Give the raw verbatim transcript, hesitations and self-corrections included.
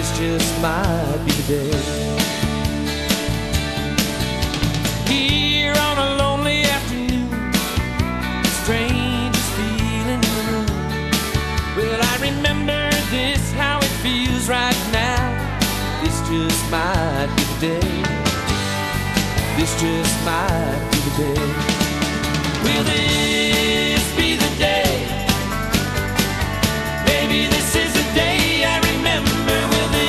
this just might be the day. Here on a lonely afternoon, strangest feeling in the room. Well, I remember this, how it feels right now. This just might be the day. This just might be the day. Well, this